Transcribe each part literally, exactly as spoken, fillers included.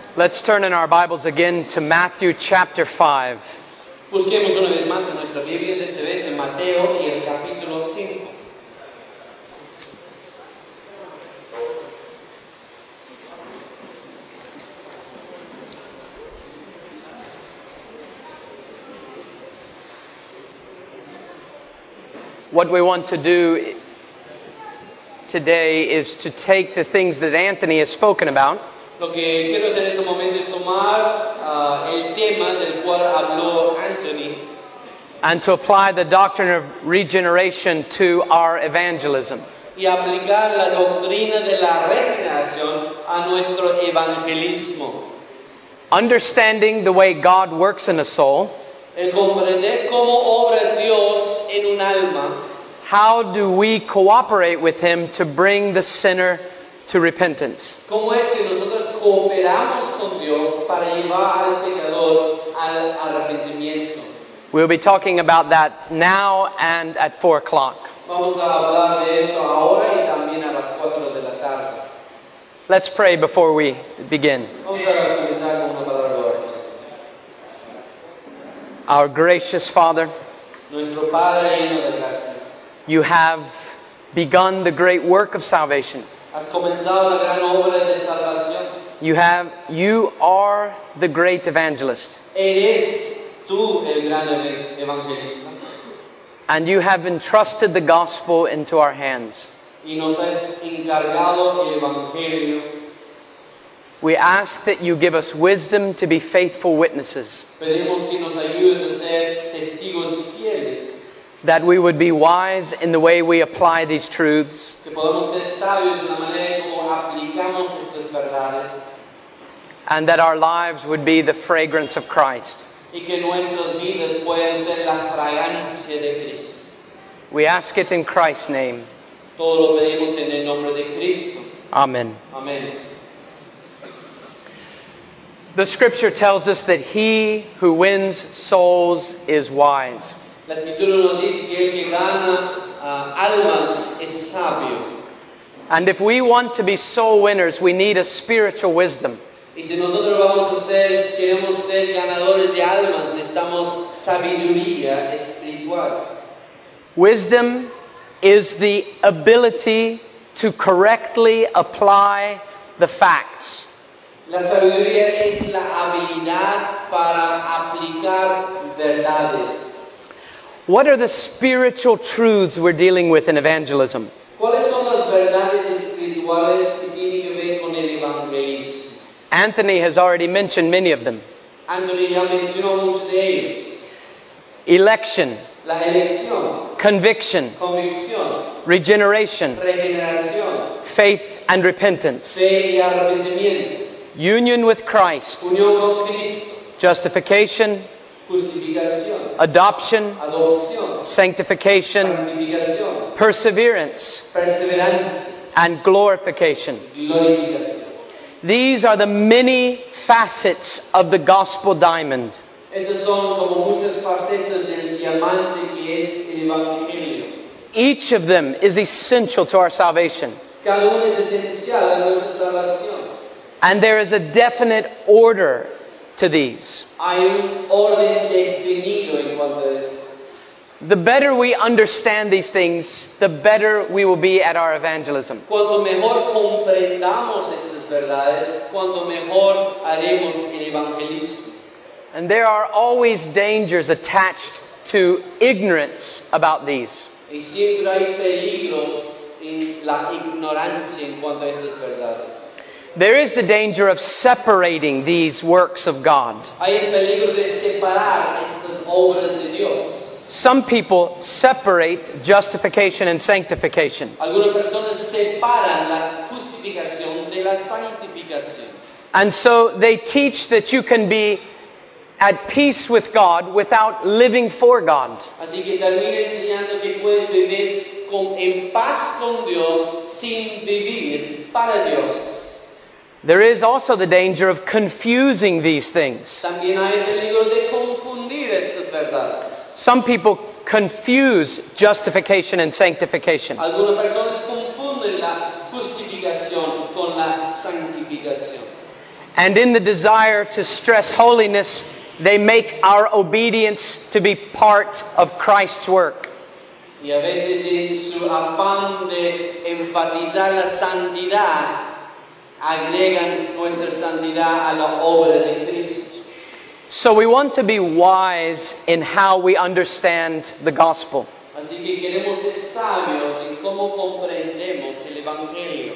Let's turn in our Bibles again to Matthew chapter five. Busquemos una vez más en nuestra Biblia, esta vez en Mateo y el capítulo cinco. What we want to do today is to take the things that Anthony has spoken about Lo que quiero hacer en este momento es tomar uh, el tema del cual habló Anthony and to apply the doctrine of regeneration to our evangelism. y aplicar la doctrina de la regeneración a nuestro evangelismo. Understanding the way God works in a soul, El comprender cómo obra Dios en un alma, how do we cooperate with Him to bring the sinner to repentance? cómo es que nosotros cooperamos con Dios para llevar al pecador al arrepentimiento. We'll be talking about that now and at four o'clock. Vamos a hablar de esto ahora y también a las cuatro de la tarde. Let's pray before we begin. Vamos a comenzar con una palabra de oración. Our gracious Father, Nuestro Padre lleno de gracia, You have begun the great work of salvation. has comenzado la gran obra de salvación. You have, you are the great evangelist. Eres tú el gran evangelista And you have entrusted the gospel into our hands. y nos has encargado el evangelio. We ask that you give us wisdom to be faithful witnesses, Pedimos que nos ayudes a ser testigos fieles, that we would be wise in the way we apply these truths, que podamos ser sabios en la manera como aplicamos estas verdades and that our lives would be the fragrance of Christ. y que nuestras vidas puedan ser la fragancia de Cristo. We ask it in Christ's name. Todo lo pedimos en el nombre de Cristo. Amen. Amén. The scripture tells us that he who wins souls is wise. La escritura nos dice que el que gana uh, almas es sabio. And if we want to be soul winners, we need a spiritual wisdom. Y si nosotros vamos a ser, queremos ser ganadores de almas, necesitamos sabiduría espiritual. Wisdom is the ability to correctly apply the facts. La sabiduría es la habilidad para aplicar verdades. What are the spiritual truths we're dealing with in evangelism? ¿Cuáles son las verdades espirituales que tienen que ver con el evangelismo? Anthony has already mentioned many of them. Anthony ya mencionó muchos de ellos. Election, La elección, conviction, convicción, regeneration, regeneración, faith and repentance, fe y arrepentimiento, union with Christ, unión con Cristo, justification, justificación, adoption, adopción, sanctification, santificación, perseverance, perseverancia, and glorification. glorificación. These are the many facets of the gospel diamond. Estas son como muchas facetas del diamante que es el evangelio. Each of them is essential to our salvation. Cada uno es esencial a nuestra salvación. And there is a definite order to these. Hay un orden definido en cuanto a esto. The better we understand these things, the better we will be at our evangelism. Cuanto mejor comprendamos estas verdades, cuanto mejor haremos el evangelismo. And there are always dangers attached to ignorance about these. Y siempre hay peligros en la ignorancia en cuanto a estas verdades. There is the danger of separating these works of God. Hay el peligro de separar estas obras de Dios. Some people separate justification and sanctification. Algunas personas separan la justificación de la santificación. And so they teach that you can be at peace with God without living for God. Así que termina enseñando que puedes vivir con, en paz con Dios sin vivir para Dios. There is also the danger of confusing these things. También hay el peligro de confundir estas verdades. Some people confuse justification and sanctification. Algunas personas confunden la justificación con la santificación. And in the desire to stress holiness, they make our obedience to be part of Christ's work. Y a veces en su afán de enfatizar la santidad, agregan nuestra santidad a la obra de Cristo. So we want to be wise in how we understand the gospel. Así que queremos ser sabios en cómo comprendemos el Evangelio.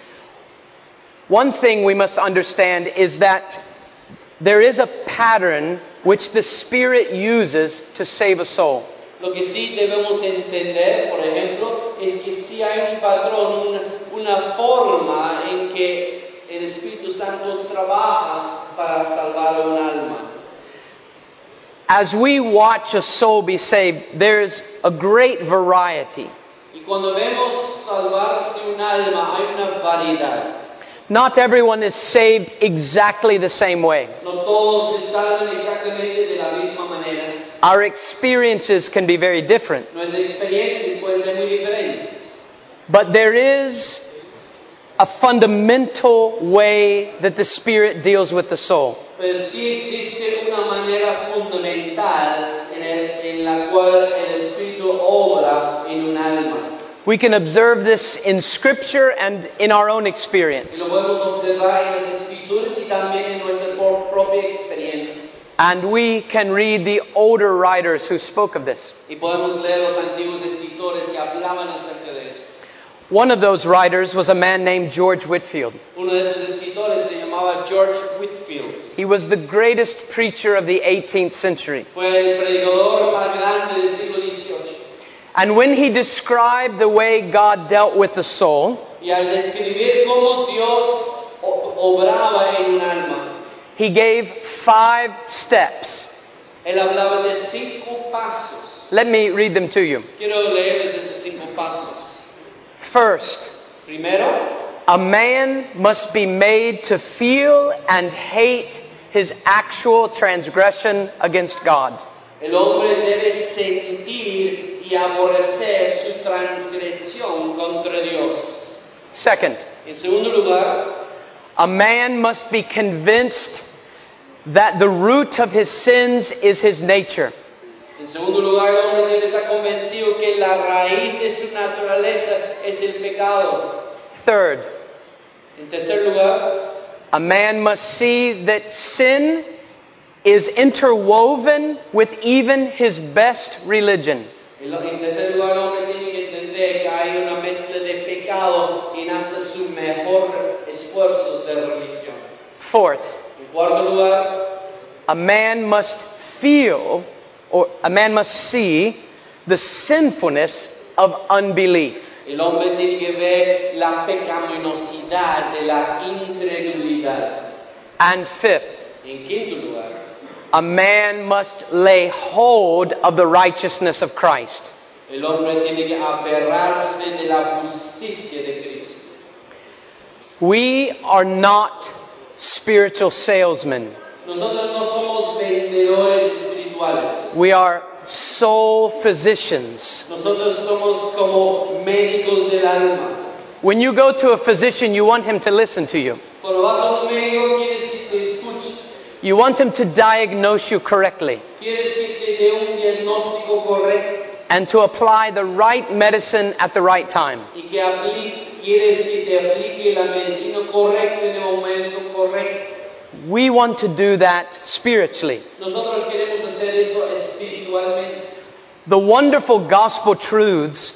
One thing we must understand is that there is a pattern which the Spirit uses to save a soul. Lo que sí debemos entender, por ejemplo, es que sí hay un patrón, una, una forma en que el Espíritu Santo trabaja para salvar un alma. As we watch a soul be saved, there's a great variety. Y cuando vemos salvarse un alma, hay una variedad. Not everyone is saved exactly the same way. No todos se salvan exactamente de la misma manera. Our experiences can be very different. Nuestras experiencias pueden ser muy diferentes. But there is a fundamental way that the Spirit deals with the soul. Pero sí existe una manera fundamental en, el, en la cual el Espíritu obra en un alma. We can observe this in Scripture and in our own experience. Lo podemos observar en las Escrituras y también en nuestra propia experiencia. And we can read the older writers who spoke of this. Y podemos leer los antiguos escritores que hablaban acerca de esto. One of those writers was a man named George Whitefield. Uno de esos escritores se llamaba George Whitefield. He was the greatest preacher of the eighteenth century. Fue el predicador más grande del siglo dieciocho. And when he described the way God dealt with the soul, Y al describir cómo Dios obraba en un alma, he gave five steps. él hablaba de cinco pasos. Let me read them to you. Quiero leerles esos cinco pasos. First, Primero, a man must be made to feel and hate his actual transgression against God. el hombre debe sentir y aborrecer su transgresión contra Dios. Second, En segundo lugar, a man must be convinced that the root of his sins is his nature. En segundo lugar, el hombre debe estar convencido que la raíz de su naturaleza es el pecado. Third, En tercer lugar, a man must see that sin is interwoven with even his best religion. en tercer lugar, el hombre tiene que entender que hay una mezcla de pecado en hasta su mejor esfuerzo de religión. Fourth, En cuarto lugar, a man must feel, or a man must see, the sinfulness of unbelief. el hombre tiene que ver la pecaminosidad de la incredulidad. And fifth, En quinto lugar, a man must lay hold of the righteousness of Christ. el hombre tiene que aferrarse de la justicia de Cristo. We are not spiritual salesmen. Nosotros no somos vendedores espirituales. We are soul physicians. Nosotros somos como médicos del alma. When you go to a physician, you want him to listen to you. Cuando vas a un médico, quieres que te escuche. You want him to diagnose you correctly Quieres que te dé un diagnóstico correcto and to apply the right medicine at the right time. y que aplique, quieres que te aplique la medicina correcta en el momento correcto. We want to do that spiritually. Nosotros queremos hacer eso espiritualmente. The wonderful gospel truths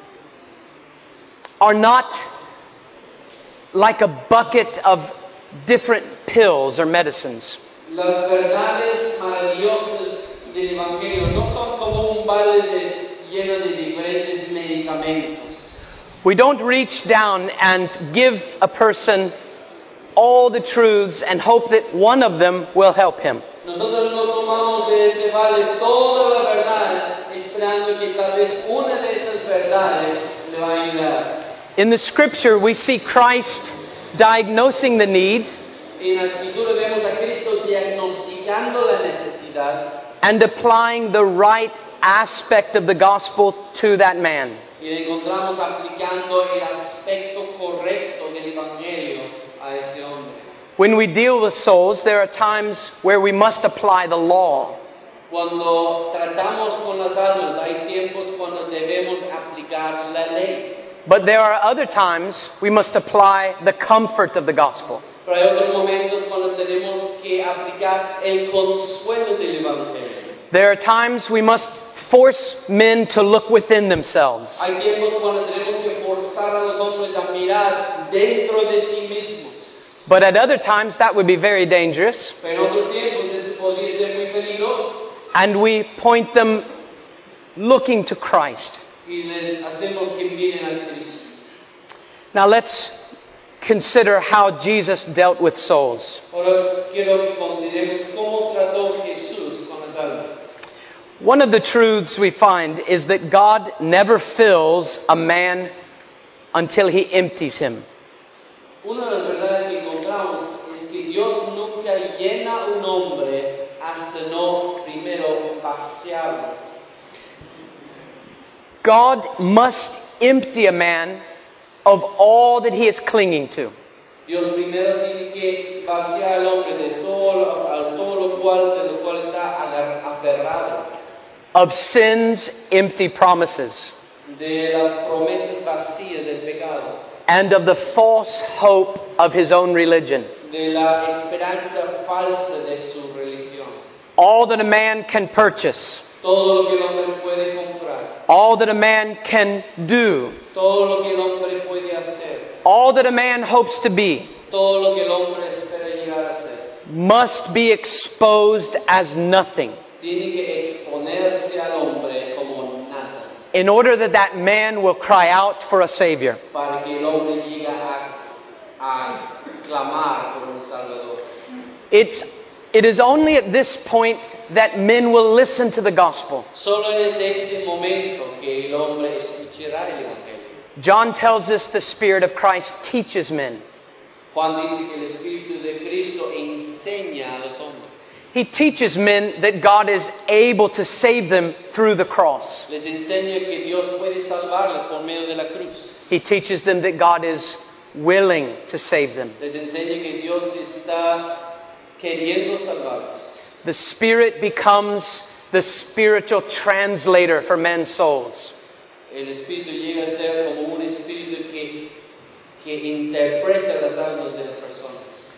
are not like a bucket of different pills or medicines. Las verdades maravillosas del Evangelio no son como un balde de, lleno de diferentes medicamentos. We don't reach down and give a person all the truths and hope that one of them will help him. Nosotros no tomamos de ese balde todas las verdades esperando que tal vez una de esas verdades le va a ayudar. In the scripture, we see Christ diagnosing the need En la escritura vemos a Cristo diagnosticando la necesidad and applying the right aspect of the gospel to that man. y encontramos aplicando el aspecto correcto del Evangelio a ese hombre. When we deal with souls, there are times where we must apply the law. Cuando tratamos con las almas, hay tiempos cuando debemos aplicar la ley. But there are other times we must apply the comfort of the gospel. Pero hay otros momentos cuando tenemos que aplicar el consuelo del Evangelio. There are times we must force men to look within themselves. Hay tiempos cuando tenemos que forzar a los hombres a mirar dentro de sí mismos. But at other times that would be very dangerous. Pero en otros tiempos eso podría ser muy peligroso. And we point them looking to Christ. Y les hacemos que miren a Cristo. Now let's consider how Jesus dealt with souls. Ahora quiero que consideremos cómo trató Jesús con las almas. One of the truths we find is that God never fills a man until he empties him. Una de las verdades que encontramos es que Dios nunca llena un hombre hasta no primero vaciarlo. God must empty a man of all that he is clinging to. Dios primero tiene que vaciar al hombre de todo, a todo lo cual, de lo cual está aferrado. Of sin's empty promises. De las promesas vacías del pecado. And of the false hope of his own religion. De la esperanza falsa de su religión. All that a man can purchase. Todo lo que el hombre puede comprar. All that a man can do. Todo lo que el hombre puede hacer. All that a man hopes to be. Todo lo que el hombre espera llegar a ser. Must be exposed as nothing. Tiene que exponerse al hombre como nada. In order that that man will cry out for a Savior. Para que el hombre llegue a, a clamar por un Salvador. It's, it is only at this point that men will listen to the gospel. Solo es ese momento que el hombre escuchará el Evangelio. John tells us the Spirit of Christ teaches men. Juan dice que el Espíritu de Cristo enseña a los hombres. He teaches men that God is able to save them through the cross. Les enseña que Dios puede salvarles por medio de la cruz. He teaches them that God is willing to save them. Les enseña que Dios está queriendo salvarlos. The Spirit becomes the spiritual translator for men's souls. El Espíritu llega a ser como un Espíritu que, que interpreta las almas de las personas.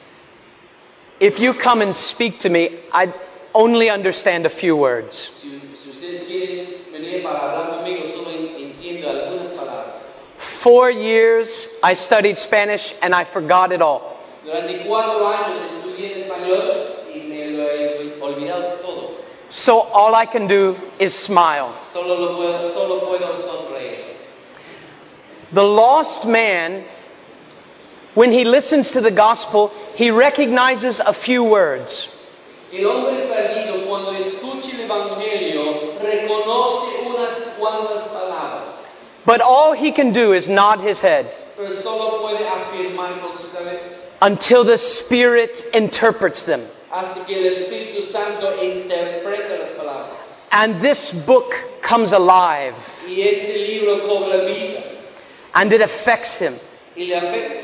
If you come and speak to me, I only understand a few words. Si, si ustedes quieren venir para hablar conmigo, solo entiendo algunas palabras. Four years I studied Spanish and I forgot it all. Durante cuatro años estudié español y me lo he olvidado todo. So all I can do is smile. Solo, lo puedo, solo puedo sonreír. The lost man, when he listens to the gospel, he recognizes a few words. El hombre perdido, cuando escucha el Evangelio, reconoce unas cuantas palabras. But all he can do is nod his head. Pero solo puede afirmar con su cabeza. Until the Spirit interprets them. Hasta que el Espíritu Santo interpreta las palabras. And this book comes alive. Y este libro cobra vida. And it affects him. Y le afecta.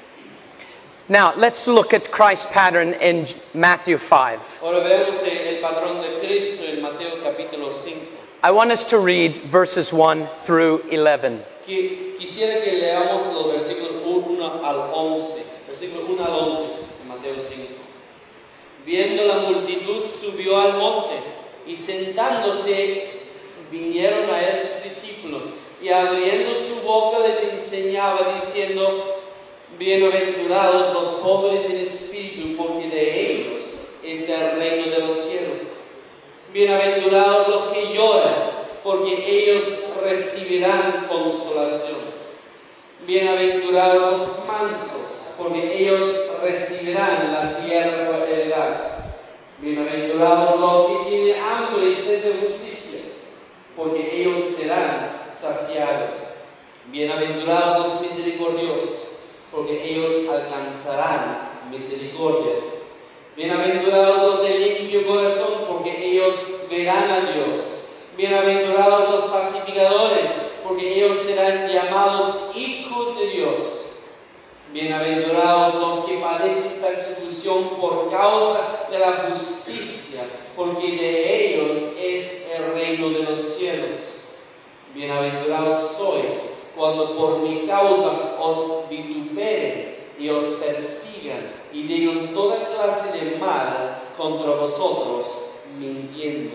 Now, let's look at Christ's pattern in Matthew five. Ahora veamos el patrón de Cristo en Mateo capítulo cinco. I want us to read verses one through eleven. Quisiera que leamos los versículos uno al once. Versículo uno al once en Mateo cinco. Viendo la multitud, subió al monte y sentándose vinieron a él sus discípulos y abriendo su boca les enseñaba diciendo: bienaventurados los pobres en espíritu, porque de ellos es el reino de los cielos. Bienaventurados los que lloran, porque ellos recibirán consolación. Bienaventurados los mansos, porque ellos recibirán la tierra por heredad. Bienaventurados los que tienen hambre y sed de justicia, porque ellos serán saciados. Bienaventurados los misericordiosos, porque ellos alcanzarán misericordia. Bienaventurados los de limpio corazón, porque ellos verán a Dios. Bienaventurados los pacificadores, porque ellos serán llamados hijos de Dios. Bienaventurados los que padecen persecución persecución por causa de la justicia, porque de ellos es el reino de los cielos. Bienaventurados sois cuando por mi causa os vituperen y os persigan y digan toda clase de mal contra vosotros, mintiendo.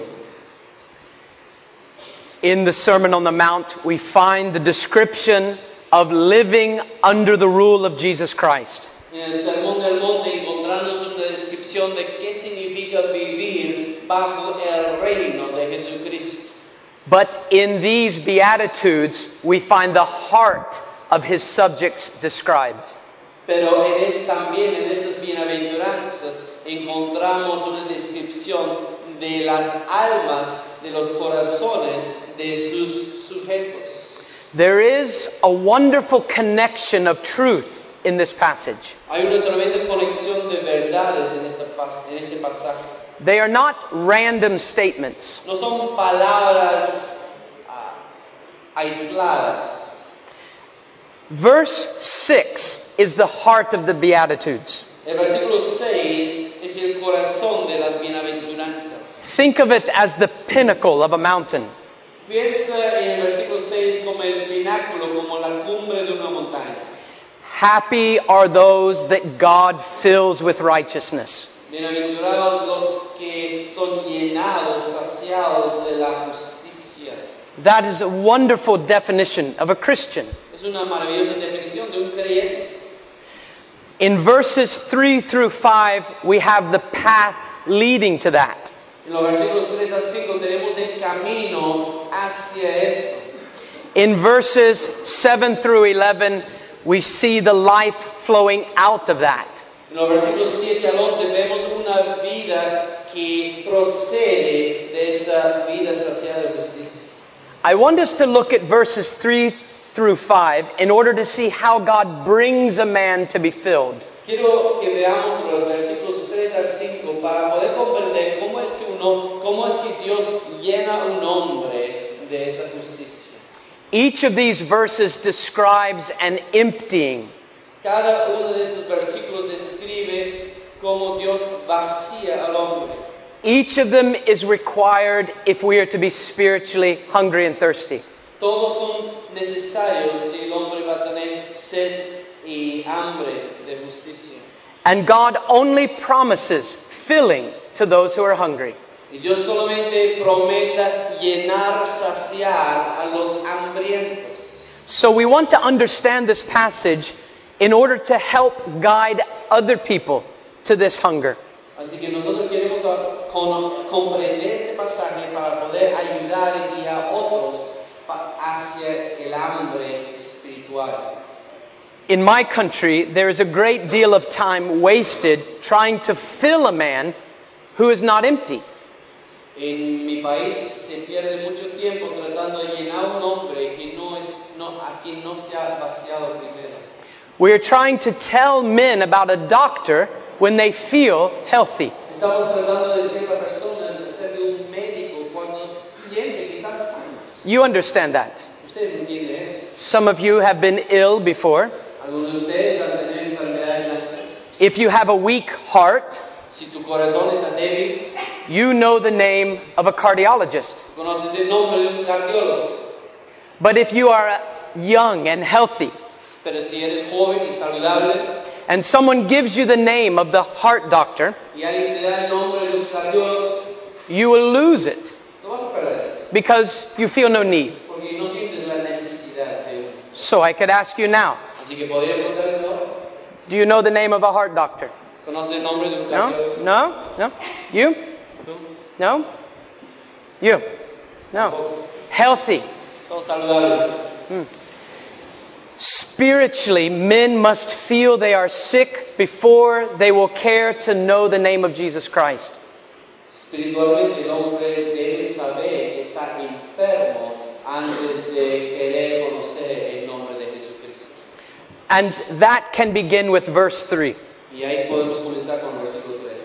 In the Sermon on the Mount, we find the description of living under the rule of Jesus Christ. En el Sermón del Monte encontramos una descripción de qué significa vivir bajo el reino de Jesucristo. But in these Beatitudes, we find the heart of His subjects described. Pero en es, también en estas bienaventuranzas encontramos una descripción de las almas, de los corazones de sus sujetos. There is a wonderful connection of truth in this passage. Hay una tremenda conexión de verdades en, esta, en este pasaje. They are not random statements. No son palabras uh, aisladas. Verse six is the heart of the Beatitudes. El versículo seis es el corazón de las bienaventuranzas. Think of it as the pinnacle of a mountain. Piensa en el versículo seis como el pináculo, como la cumbre de una montaña. Happy are those that God fills with righteousness. Bienaventurados los que son llenados, saciados de la justicia. That is a wonderful definition of a Christian. Es una maravillosa definición de un creyente. In verses three through five, we have the path leading to that. En los versículos tres al cinco tenemos el camino hacia eso. In verses seven through eleven, we see the life flowing out of that. En los versículos siete al once vemos una vida que procede de esa vida saciada de justicia. I want us to look at verses three through five in order to see how God brings a man to be filled. Quiero que veamos los versículos tres al cinco para poder comprender cómo es que uno, cómo es que Dios llena un hombre de esa justicia. Each of these verses describes an emptying. Cada uno de estos versículos describe cómo Dios vacía al hombre. Each of them is required if we are to be spiritually hungry and thirsty. Todos son necesarios si el hombre va a tener sed y hambre de justicia. And God only promises filling to those who are hungry. Y Dios solamente promete llenar, saciar a los hambrientos. So we want to understand this passage in order to help guide other people to this hunger. Así que nosotros queremos con, comprender este pasaje para poder ayudar y guiar a otros hacia el hambre espiritual. In my country, there is a great deal of time wasted trying to fill a man who is not empty. En mi país se pierde mucho tiempo tratando de llenar a un hombre que no es, no, a quien no se ha vaciado primero. We are trying to tell men about a doctor when they feel healthy. Estamos tratando de decir a personas acerca de un médico cuando sienten que están sanos. You understand that. Ustedes entienden eso. Some of you have been ill before. Algunos de ustedes han tenido enfermedades antes. If you have a weak heart, Si tu corazón está débil, you know the name of a cardiologist. conoces el nombre de un cardiólogo. But if you are young and healthy, Pero si eres joven y saludable, and someone gives you the name of the heart doctor, y alguien te da el nombre de un cardiólogo, you will lose it lo vas a perder, because you feel no need. porque no sientes la necesidad de uno. So I could ask you now, Así que podría preguntarles ahora, do you know the name of a heart doctor? ¿conoces el nombre de un No? cardiólogo? No? No? You? ¿Tú? No? You? No. Healthy. Todos saludables. Hmm. Spiritually, men must feel they are sick before they will care to know the name of Jesus Christ. Espiritualmente el hombre debe saber que está enfermo antes de querer conocer el nombre de Jesucristo. And that can begin with verse three. Y ahí podemos comenzar con el versículo tres.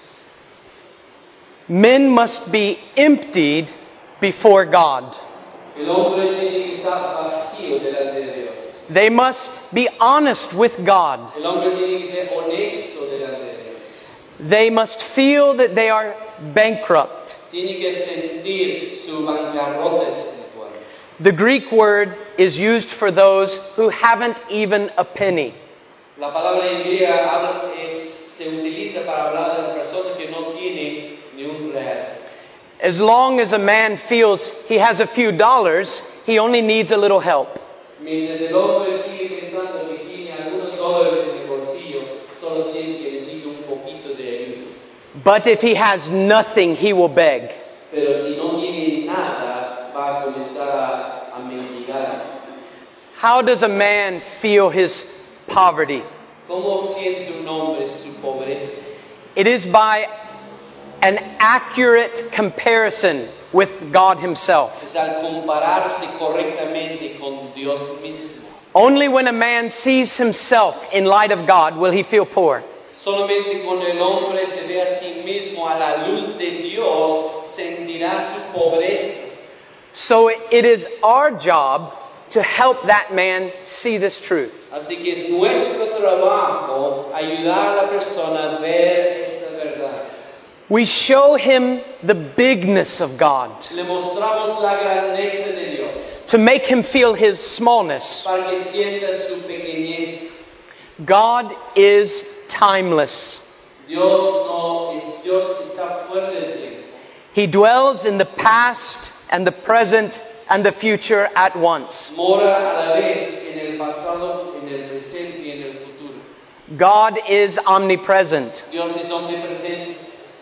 Men must be emptied before God. El hombre tiene que estar vacío delante de Dios. They must be honest with God. El hombre tiene que ser honesto delante de Dios. They must feel that they are bankrupt. Tiene que sentir su bancarrota espiritual. The Greek word is used for those who haven't even a penny. La palabra en griega habla, es, se utiliza para hablar de la persona que no tiene ni un real. As long as a man feels he has a few dollars, he only needs a little help. Mientras el hombre sigue pensando que tiene algunos dólares en el bolsillo, solo siente que necesita un poquito de ayuda. But if he has nothing, he will beg. Pero si no tiene nada, va a comenzar a, a mendigar. How does a man feel his poverty? ¿Cómo siente un hombre su pobreza? It is by an accurate comparison with God Himself. Es al compararse correctamente con Dios mismo. Only when a man sees himself in light of God will he feel poor. Solamente cuando el hombre se ve a sí mismo a la luz de Dios, sentirá su pobreza. So it is our job to help that man see this truth. Así que es nuestro trabajo ayudar a la persona a ver esta verdad. We show him the bigness of God, Le mostramos la grandeza de Dios to make him feel His smallness. para que sienta su pequeñez. God is timeless. Dios no es Dios está fuera del tiempo. He dwells in the past and the present and the future at once. Mora a la vez en el pasado, en el presente y en el futuro. God is omnipresent. Dios es omnipresente.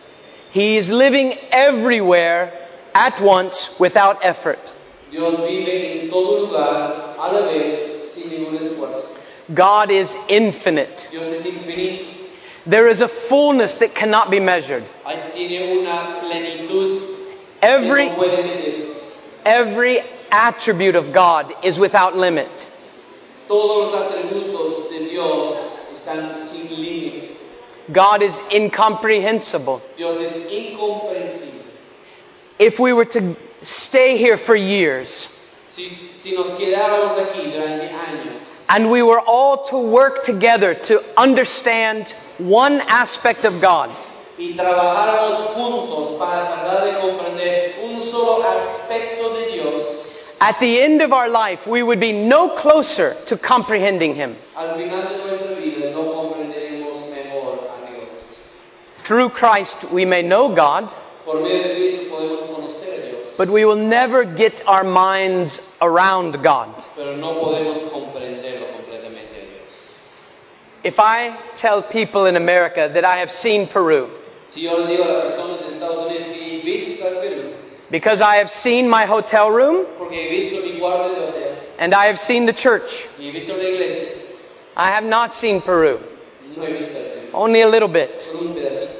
He is living everywhere at once without effort. Dios vive en todo lugar a la vez sin ningún esfuerzo. God is infinite. Dios es infinito. There is a fullness that cannot be measured. Ahí tiene una plenitud Every, que no puede medirse. every attribute of God is without limit. Todos los atributos de Dios están sin límite. God is incomprehensible. Dios es incomprensible. If we were to stay here for years, Si, si nos quedáramos aquí durante años and we were all to work together to understand one aspect of God, y trabajáramos juntos para tratar de comprender un solo aspecto de Dios, at the end of our life, we would be no closer to comprehending Him. al final de nuestra vida no comprenderemos mejor a Dios. Through Christ, we may know God, Por medio de Cristo podemos conocer a Dios, but we will never get our minds around God. pero no podemos comprenderlo completamente a Dios. If I tell people in America that I have seen Peru, Si yo le digo a las personas en Estados Unidos que he visto el Perú, because I have seen my hotel room porque he visto mi cuarto de hotel and I have seen the church, y he visto la iglesia, I have not seen Peru, no he visto el Perú, only a little bit. por un pedacito.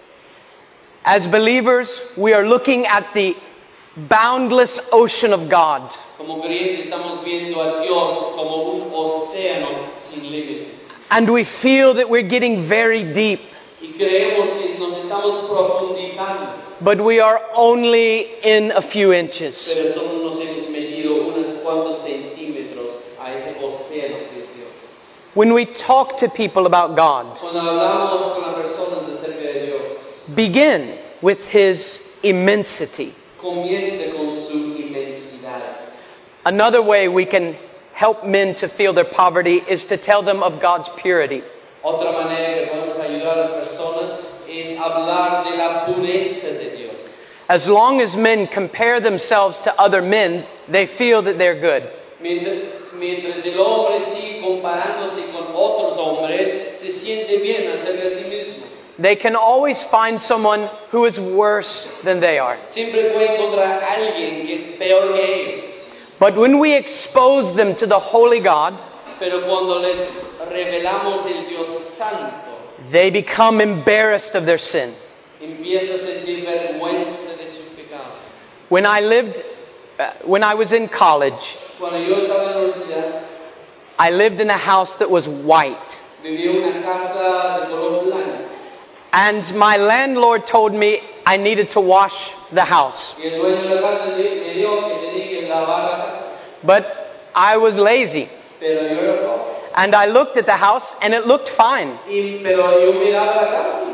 As believers, we are looking at the boundless ocean of God. Como creyentes estamos viendo a Dios como un océano sin límites. And we feel that we're getting very deep, Y creemos que nos estamos profundizando, but we are only in a few inches. pero solo nos hemos medido unos cuantos centímetros a ese océano que es Dios. When we talk to people about God, Cuando hablamos con las personas acerca de Dios, begin with His immensity. comience con su inmensidad. Another way we can help men to feel their poverty is to tell them of God's purity. Otra manera que podemos ayudar a las personas es hablar de la pureza de Dios. As long as men compare themselves to other men, they feel that they're good. Mientras, mientras el hombre sigue comparándose con otros hombres, se siente bien acerca de sí mismo. They can always find someone who is worse than they are. Siempre puede encontrar a alguien que es peor que ellos. But when we expose them to the holy God, Pero cuando les revelamos el Dios Santo, they become embarrassed of their sin. empieza a sentir vergüenza de su pecado. When I lived, uh, when I was in college, Cuando yo estaba en la universidad, I lived in a house that was white. vivía en una casa de color blanco. And my landlord told me I needed to wash the house. Y el dueño de la casa me dijo que tenía que lavar la casa. But I was lazy. Pero yo era pobre. And I looked at the house and it looked fine. Y, pero yo miraba la casa y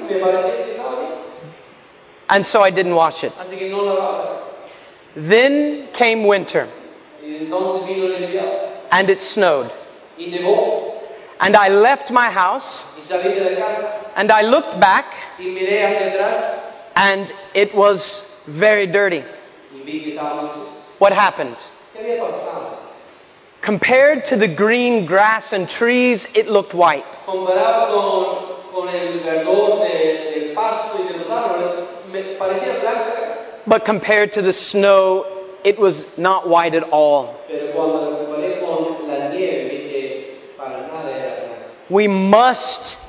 me pareció que estaba bien. And so I didn't wash it. Así que no lavaba. Then came winter, Y entonces vino el invierno. and it snowed. Y nevó. And I left my house, Y salí de la casa. and I looked back, Y miré hacia atrás. and it was very dirty. Y vi que estaba más sucio. What happened? ¿Qué había pasado? Compared to the green grass and trees, it looked white. Comparado con, con el verdor de, del pasto y de los árboles, me parecía blanca. But compared to the snow, it was not white at all. Pero cuando lo comparé con la nieve, vi que para nada era blanca. We must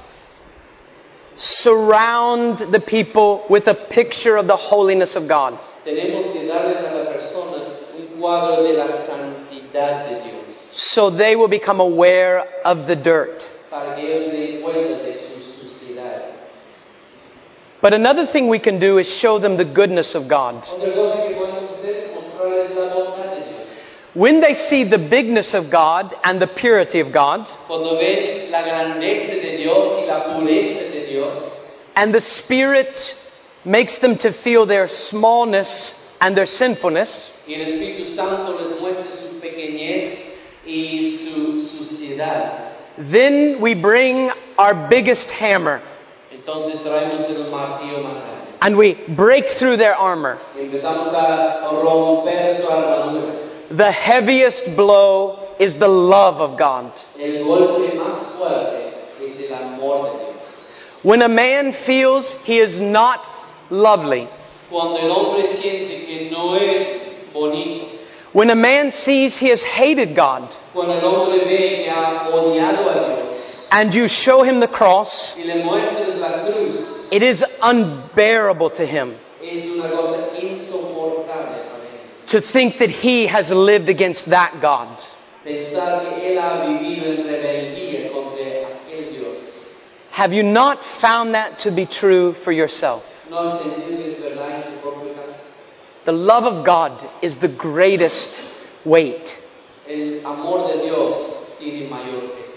surround the people with a picture of the holiness of God. Tenemos que darles a las personas un cuadro de la santidad de Dios, So they will become aware of the dirt. para que ellos se den cuenta de su suciedad. But another thing we can do is show them the goodness of God. Otra cosa que podemos hacer es mostrarles la bondad de Dios. When they see the bigness of God and the purity of God, Cuando ven la grandeza de Dios y la pureza de Dios, and the Spirit makes them to feel their smallness and their sinfulness, y el Espíritu Santo les muestra su pequeñez y su suciedad, then we bring our biggest hammer entonces traemos el martillo más grande. and we break through their armor. Y empezamos a romper su armadura. The heaviest blow is the love of God. El golpe más fuerte es el amor de Dios. When a man feels he is not lovely, Cuando el hombre siente que no es bonito, when a man sees he has hated God, cuando el hombre ve que ha odiado a Dios and you show him the cross, y le muestras la cruz, it is unbearable to him es una cosa insoportable para él. to think that he has lived against that God. Pensar que él ha vivido en rebeldía contra aquel Dios. Have you not found that to be true for yourself? ¿No has sentido que es verdad en tu propio caso? The love of God is the greatest weight. El amor de Dios tiene mayor peso.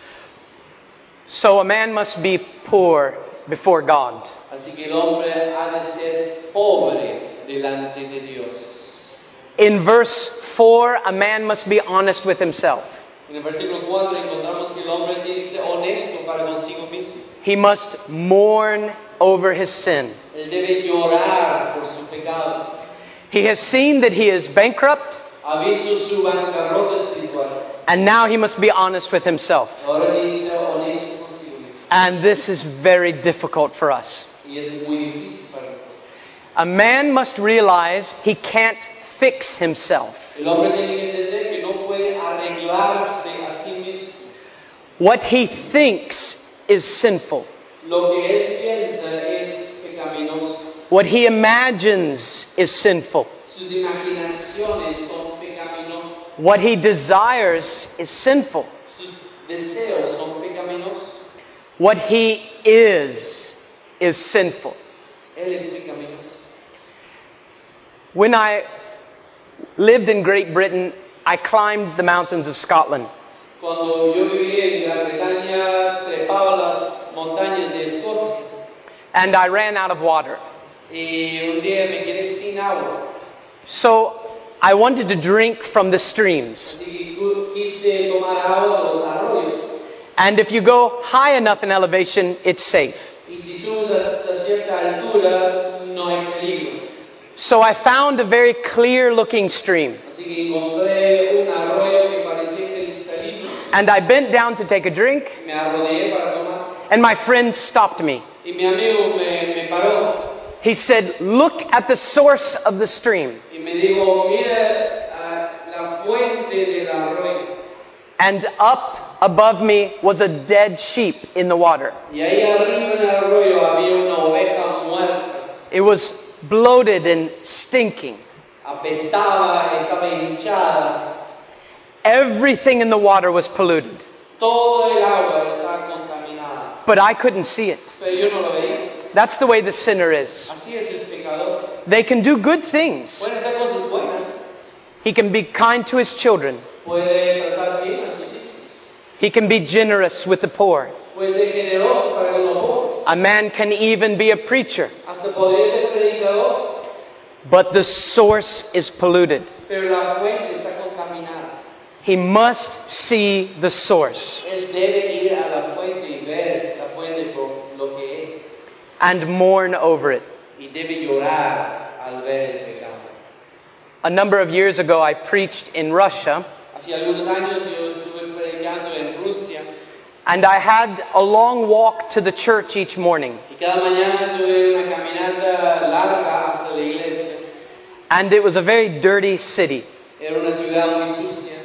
So a man must be poor before God. Así que el hombre ha de ser pobre delante de Dios. In verse four, a man must be honest with himself. En el versículo cuatro encontramos que el hombre tiene que ser honesto para consigo mismo. He must mourn over his sin. Él debe llorar por su pecado. He has seen that he is bankrupt, Ha visto su bancarrota espiritual. and now he must be honest with himself. Ahora tiene que ser honesto consigo mismo. And this is very difficult for us. Y es muy difícil para nosotros. A man must realize he can't fix himself. El hombre tiene que entender que no puede arreglarse a sí mismo. What he thinks is sinful. Lo que él piensa es pecaminoso. What he imagines is sinful. Sus imaginaciones son pecaminosas. What he desires is sinful. Sus deseos son pecaminosos. What he is is sinful. Él es pecaminoso. When I lived in Great Britain, I climbed the mountains of Scotland. Cuando yo vivía en Gran Bretaña, trepaba las montañas de Escocia. And I ran out of water. Y un día me quedé sin agua. So I wanted to drink from the streams. Así que cu- quise tomar agua de los arroyos. And if you go high enough in elevation, it's safe. Y si subes hasta cierta altura, no hay peligro. So I found a very clear looking stream. Así que encontré un arroyo que parecía cristalino. And I bent down to take a drink, Me arrodillé para tomar. and my friend stopped me. Y mi amigo me, me paró. He said, "Look at the source of the stream." Y me dijo, mira ah, la fuente del arroyo. And up above me was a dead sheep in the water. Y ahí arriba en el arroyo había una oveja muerta. It was bloated and stinking. Apestaba, estaba hinchada. Everything in the water was polluted. Todo el agua estaba contaminada. But I couldn't see it. Pero yo no lo veía. That's the way the sinner is. Así es el pecador. They can do good things. Puede hacer cosas buenas. He can be kind to his children. Puede tratar bien a sus hijos. He can be generous with the poor. Puede ser generoso para con los pobres. A man can even be a preacher, hasta podría ser predicador, but the source is polluted. pero la fuente está contaminada. He must see the source Él debe ir a la fuente y ver la fuente por lo que es. and mourn over it. Y debe llorar al ver el pecado. A number of years ago, I preached in Russia, Hace algunos años yo estuve predicando en Rusia and I had a long walk to the church each morning. y cada mañana tuve una caminata larga hasta la iglesia. And it was a very dirty city. Era una ciudad muy sucia.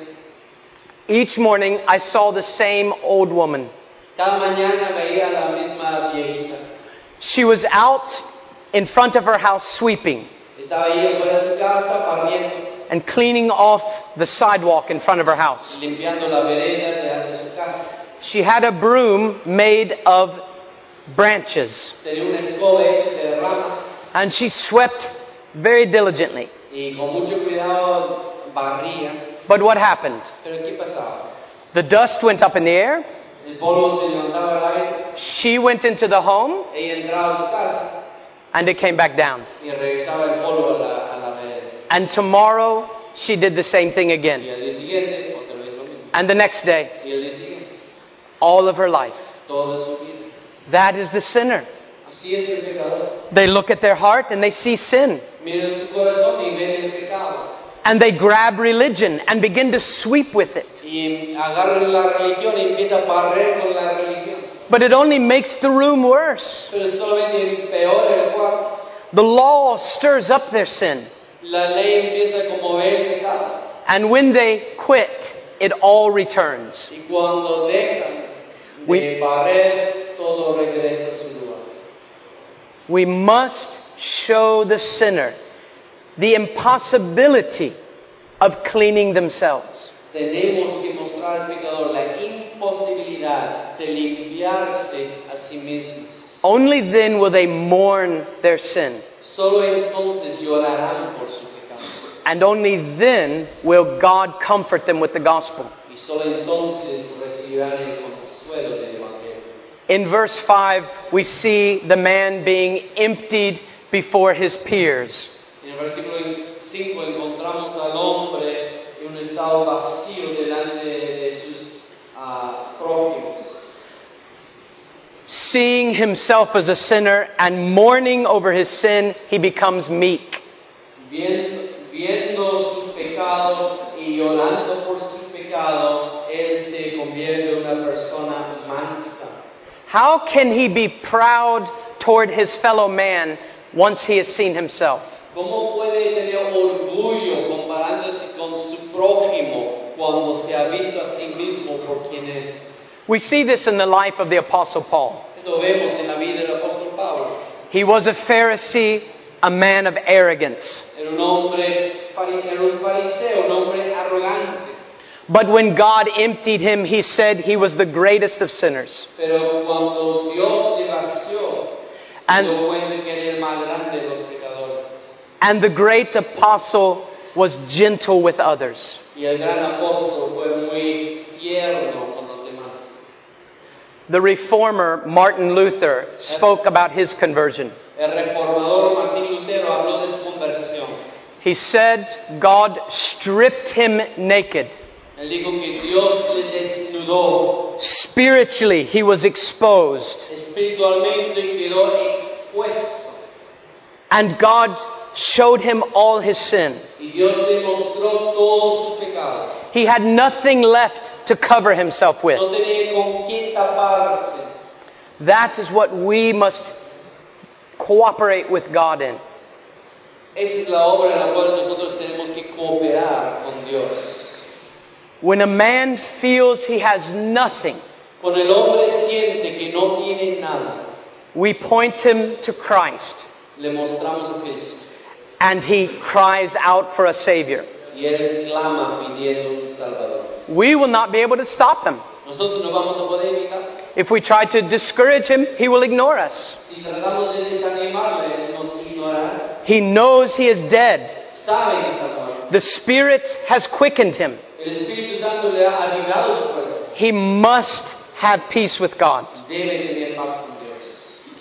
Each morning, I saw the same old woman. Cada mañana veía a la misma viejita. She was out in front of her house sweeping Estaba ahí afuera de su casa barriendo and cleaning off the sidewalk in front of her house. y limpiando la vereda delante de su casa. She had a broom made of branches, Tenía una escoba hecha de ramas and she swept very diligently. y con mucho cuidado barría. But what happened? Pero ¿qué pasaba? The dust went up in the air. El polvo se levantaba al aire. She went into the home, Ella entraba a su casa and it came back down. y regresaba el polvo a la, a la vereda. And tomorrow, she did the same thing Y again. al día siguiente, otra vez lo mismo. And the next day, Y al día siguiente, all of her life. toda su vida. That is the sinner. Así es el pecador. They look at their heart and they see sin. Miren su corazón y ven el pecado. And they grab religion and begin to sweep with it. Y agarran la religión y empieza a barrer con la religión. But it only makes the room worse. Pero solamente empeora el cuarto. The law stirs up their sin. La ley empieza a conmover el pecado. And when they quit, it all returns. Y cuando dejan de We- barrer, todo regresa a su lugar. We must show the sinner the impossibility of cleaning themselves. Tenemos que mostrar al pecador la imposibilidad de limpiarse a sí mismos. Only then will they mourn their sin. Solo entonces llorarán por su pecado. And only then will God comfort them with the gospel. Y solo entonces recibirán el consuelo del Evangelio. In verse five, we see the man being emptied before his peers. En el versículo cinco encontramos al hombre en un estado vacío delante de sus uh, prójimos. Seeing himself as a sinner and mourning over his sin, he becomes meek. Viendo, viendo su pecado y llorando por su pecado, él se convierte en una persona mansa. How can he be proud toward his fellow man once he has seen himself? ¿Cómo puede tener orgullo comparándose con su prójimo cuando se ha visto a sí mismo por quien es? We see this in the life of the Apostle Paul. Esto vemos en la vida del apóstol Pablo. He was a Pharisee, a man of arrogance. Era un hombre, fari- era un fariseo, un hombre arrogante. But when God emptied him, he said he was the greatest of sinners. Pero cuando Dios le vació, se And- dio cuenta que era el más grande de los pecadores. And the great apostle was gentle with others. Y el gran apóstol fue muy tierno con los demás. The reformer Martin Luther spoke about his conversion. El reformador Martín Lutero habló de su conversión. He said God stripped him naked. Él dijo que Dios le desnudó. Spiritually, he was exposed. Espiritualmente quedó expuesto. And God showed him all his sin. Y Dios le mostró todo su pecado. He had nothing left to cover himself with. No tenía con qué taparse. That is what we must cooperate with God in. Esa es la obra en la cual nosotros tenemos que cooperar con Dios. When a man feels he has nothing, Cuando el hombre siente que no tiene nada, we point him to Christ, le mostramos a Cristo. and he cries out for a Savior. Y Él clama pidiendo un Salvador. We will not be able to stop him. Nosotros no vamos a poder evitar. If we try to discourage him, he will ignore us. Si tratamos de desanimarle, Él nos ignorará. He knows he is dead. Sabe que está muerto. The Spirit has quickened him. El Espíritu Santo le ha avivado su fuerza. He must have peace with God. Debe tener paz con Dios.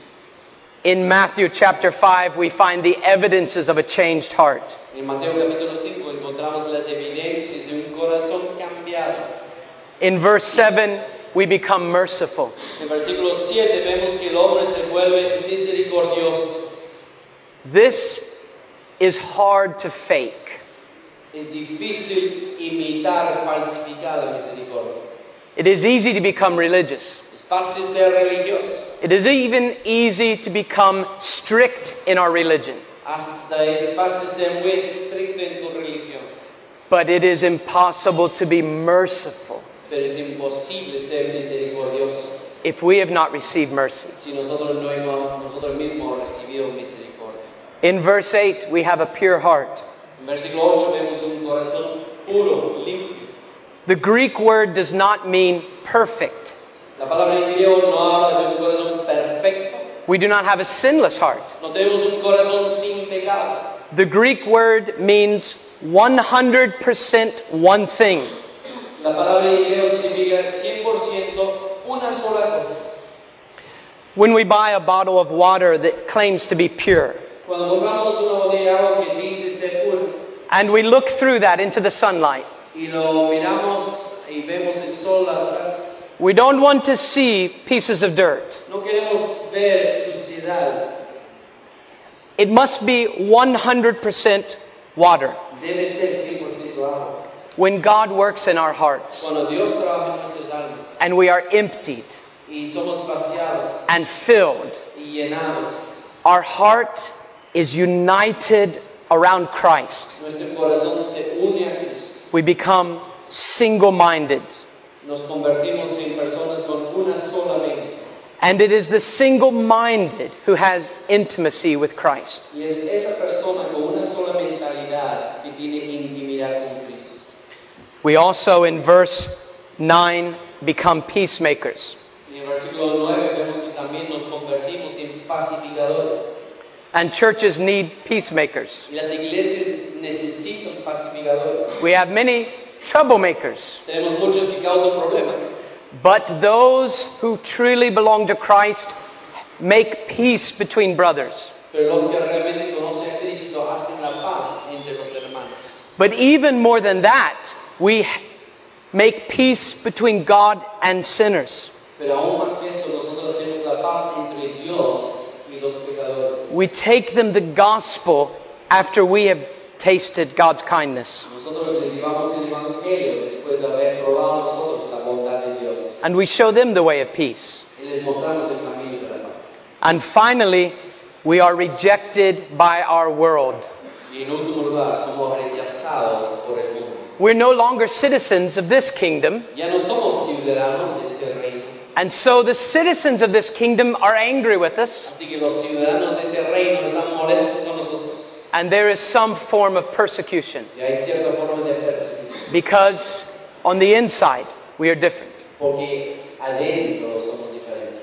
In Matthew chapter five, we find the evidences of a changed heart. En Mateo capítulo cinco encontramos las evidencias de un corazón cambiado. In verse seven, we become merciful. En versículo siete vemos que el hombre se vuelve misericordioso. This is hard to fake. Es difícil imitar, falsificar la misericordia. It is easy to become religious. Es fácil ser religioso. It is even easy to become strict in our religion. Hasta es fácil ser muy estricto en tu religión. But it is impossible to be merciful Pero es imposible ser misericordioso if we have not received mercy. si nosotros no hemos nosotros mismos recibido misericordia. In verse eight, we have a pure heart. En versículo ocho vemos un corazón puro, limpio. The Greek word does not mean perfect. La palabra en griego no habla de un corazón perfecto. We do not have a sinless heart. No tenemos un corazón sin pecado. The Greek word means one hundred percent one thing. La palabra en griego significa cien por ciento una sola cosa. When we buy a bottle of water that claims to be pure, Cuando compramos una botella de agua que dice ser pura and we look through that into the sunlight, y lo miramos y vemos el sol atrás, we don't want to see pieces of dirt. no queremos ver suciedad. It must be one hundred percent water. Debe ser cien por ciento agua. When God works in our hearts Cuando Dios trabaja en nuestras almas and we are emptied y somos vaciados and filled, y llenados, our heart is united around Christ. nuestro corazón se une a Cristo. We become single-minded. Nos convertimos en personas con una sola mente. And it is the single-minded who has intimacy with Christ. Y es esa persona con una sola mentalidad que tiene intimidad con Cristo. We also, in verse nine, become peacemakers. Y en el versículo nueve vemos que también nos convertimos en pacificadores. And churches need peacemakers. Y las iglesias necesitan pacificadores. We have many troublemakers. Tenemos muchos que causan problemas. But those who truly belong to Christ make peace between brothers. Pero los que realmente conocen a Cristo hacen la paz entre los hermanos. But even more than that, we make peace between God and sinners. Pero aún más que eso, nosotros hacemos la paz entre Dios y los pecadores. We take them the gospel after we have tasted God's kindness. Nosotros les llevamos el evangelio después de haber probado nosotros la bondad de Dios. And we show them the way of peace. Y les mostramos el camino de la paz. And finally, we are rejected by our world. Y en último lugar, somos rechazados por el mundo. We're no longer citizens of this kingdom. Ya no somos ciudadanos de este reino. And so the citizens of this kingdom are angry with us. Así que los ciudadanos de este reino están molestos con nosotros. And there is some form of persecution. Y hay cierta forma de persecución. Because on the inside, we are different. Porque adentro somos diferentes.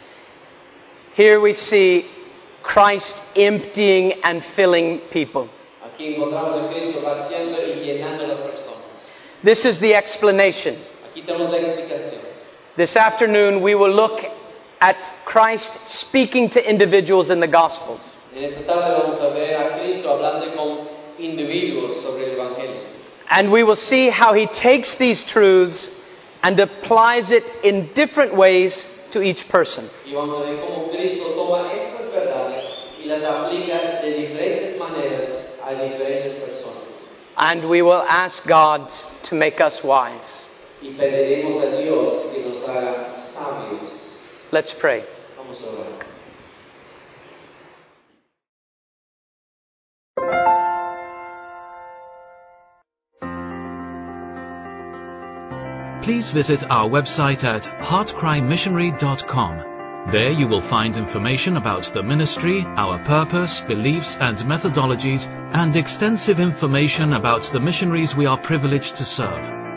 Here we see Christ emptying and filling people. Aquí encontramos a Cristo vaciando y llenando a las personas. This is the explanation. Aquí tenemos la explicación. This afternoon we will look at Christ speaking to individuals in the Gospels. En esta tarde vamos a ver a Cristo hablando con individuos sobre el Evangelio. And we will see how he takes these truths and applies it in different ways to each person. Y vamos a ver cómo Cristo toma estas verdades y las aplica de diferentes maneras a diferentes personas. And we will ask God to make us wise. Y pediremos a Dios que nos haga sabios. Let's pray. Vamos a orar. Please visit our website at heart cry missionary dot com. There you will find information about the ministry, our purpose, beliefs and methodologies, and extensive information about the missionaries we are privileged to serve.